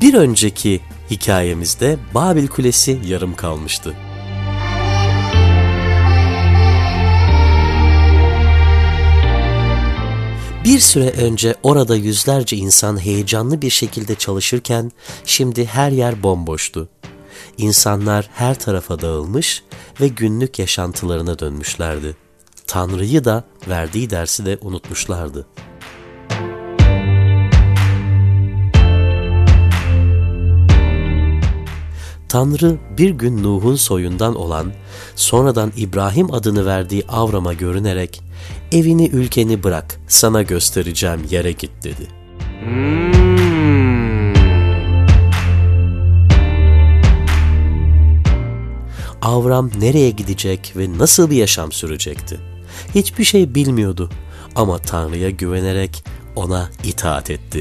Bir önceki hikayemizde Babil Kulesi yarım kalmıştı. Bir süre önce orada yüzlerce insan heyecanlı bir şekilde çalışırken şimdi her yer bomboştu. İnsanlar her tarafa dağılmış ve günlük yaşantılarına dönmüşlerdi. Tanrı'yı da verdiği dersi de unutmuşlardı. Tanrı bir gün Nuh'un soyundan olan, sonradan İbrahim adını verdiği Avram'a görünerek, "Evini ülkeni bırak, sana göstereceğim yere git" dedi. Avram nereye gidecek ve nasıl bir yaşam sürecekti? Hiçbir şey bilmiyordu ama Tanrı'ya güvenerek ona itaat etti.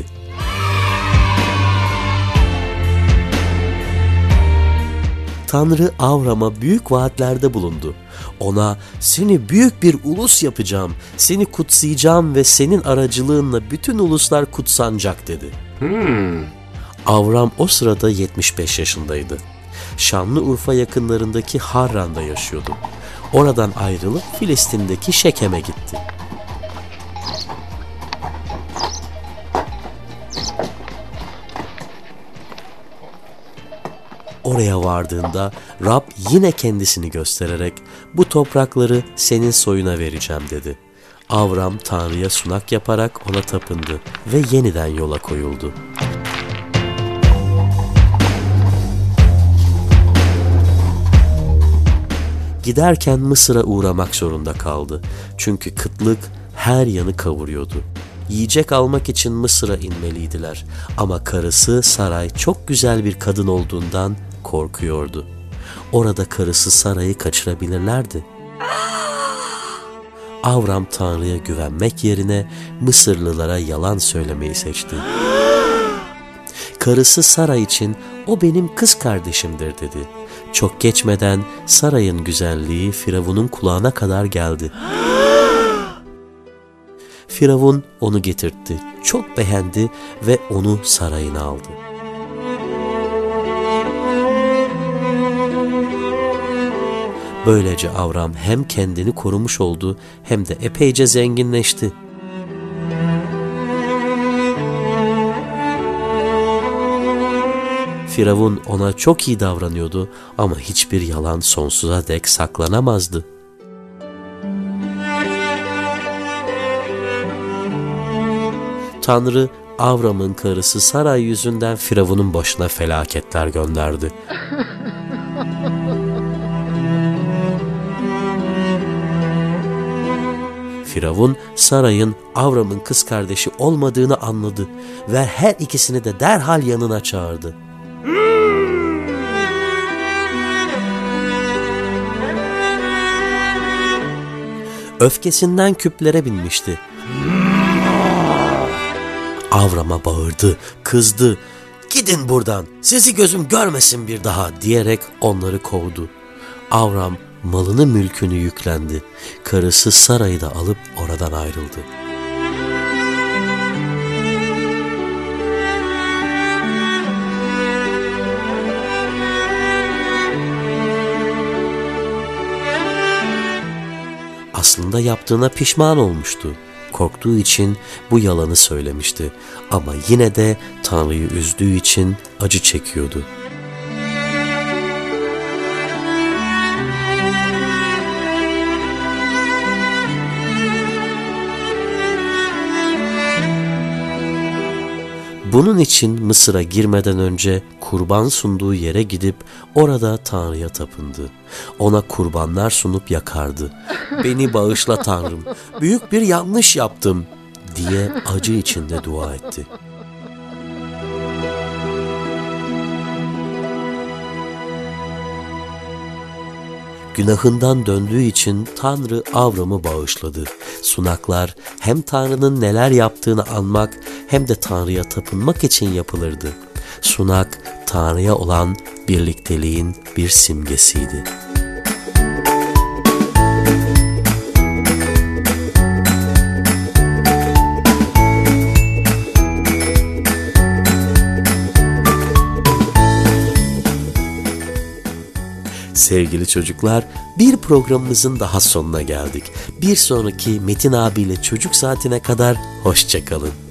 Tanrı Avram'a büyük vaatlerde bulundu. Ona "Seni büyük bir ulus yapacağım, seni kutsayacağım ve senin aracılığınla bütün uluslar kutsanacak" dedi. Avram o sırada 75 yaşındaydı. Şanlıurfa yakınlarındaki Harran'da yaşıyordu. Oradan ayrılıp Filistin'deki Şekem'e gitti. Oraya vardığında Rab yine kendisini göstererek "Bu toprakları senin soyuna vereceğim" dedi. Avram Tanrı'ya sunak yaparak ona tapındı ve yeniden yola koyuldu. Giderken Mısır'a uğramak zorunda kaldı. Çünkü kıtlık her yanı kavuruyordu. Yiyecek almak için Mısır'a inmeliydiler. Ama karısı Saray çok güzel bir kadın olduğundan korkuyordu. Orada karısı Saray'ı kaçırabilirlerdi. Avram Tanrı'ya güvenmek yerine Mısırlılara yalan söylemeyi seçti. Karısı Saray için "O benim kız kardeşimdir" dedi. Çok geçmeden Saray'ın güzelliği Firavun'un kulağına kadar geldi. Firavun onu getirtti. Çok beğendi ve onu sarayına aldı. Böylece Avram hem kendini korumuş oldu hem de epeyce zenginleşti. Firavun ona çok iyi davranıyordu ama hiçbir yalan sonsuza dek saklanamazdı. Tanrı Avram'ın karısı Saray yüzünden Firavun'un başına felaketler gönderdi. Firavun Saray'ın Avram'ın kız kardeşi olmadığını anladı ve her ikisini de derhal yanına çağırdı. Öfkesinden küplere binmişti. Avram'a bağırdı, kızdı. "Gidin buradan, sizi gözüm görmesin bir daha" diyerek onları kovdu. Avram malını mülkünü yüklendi. Karısı Saray'ı da alıp oradan ayrıldı. Aslında yaptığına pişman olmuştu. Korktuğu için bu yalanı söylemişti. Ama yine de Tanrı'yı üzdüğü için acı çekiyordu. Bunun için Mısır'a girmeden önce kurban sunduğu yere gidip orada Tanrı'ya tapındı. Ona kurbanlar sunup yakardı. "Beni bağışla Tanrım, büyük bir yanlış yaptım" diye acı içinde dua etti. Günahından döndüğü için Tanrı Avram'ı bağışladı. Sunaklar hem Tanrı'nın neler yaptığını anmak hem de Tanrı'ya tapınmak için yapılırdı. Sunak, Tanrı'ya olan birlikteliğin bir simgesiydi. Sevgili çocuklar, bir programımızın daha sonuna geldik. Bir sonraki Metin abiyle çocuk saatine kadar hoşça kalın.